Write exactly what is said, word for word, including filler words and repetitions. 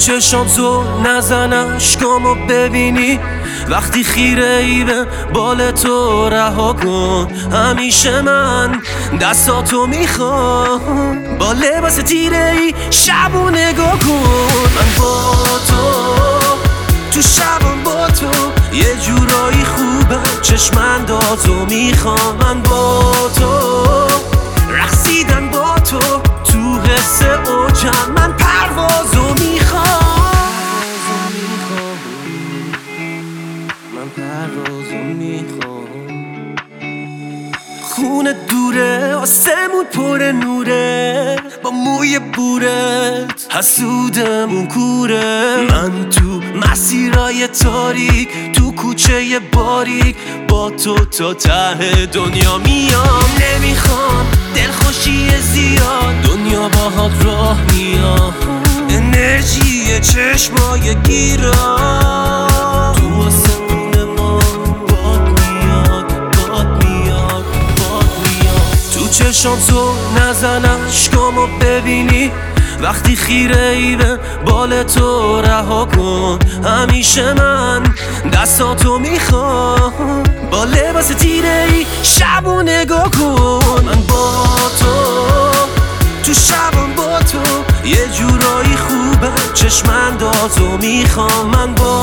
چشام تو نزن اشکامو ببینی وقتی خیره ای به بال تو رها کن. همیشه من دستاتو میخوام با لباس تیره ای شبو نگاه کن. من با تو تو شبم با تو یه جورایی خوبه چشمندازو میخوام. من با تو رقصیدن با تو تو حس اوجم من پروازو میخوام. من پروازو میخوام. خونه دوره آسمون پر نوره با موی بورت حسودمون کوره. من تو مسیرای تاریک تو کوچه باریک با تو تا ته دنیا میام. نمیخوام دلخوشی زیاد دنیا باهات راه میام. انرژی چشمای گیرا تو آسمون ما باد میاد باد میاد باد میاد. تو چشام تو نزن اشکامو ببینی وقتی خیره ای به بال تو رها کن. همیشه من دستاتو میخوام با لباس تیره ای شبو نگاه کن. من با تو تو شبم با تو یه جورایی خوبه چشمندازو میخوام. من با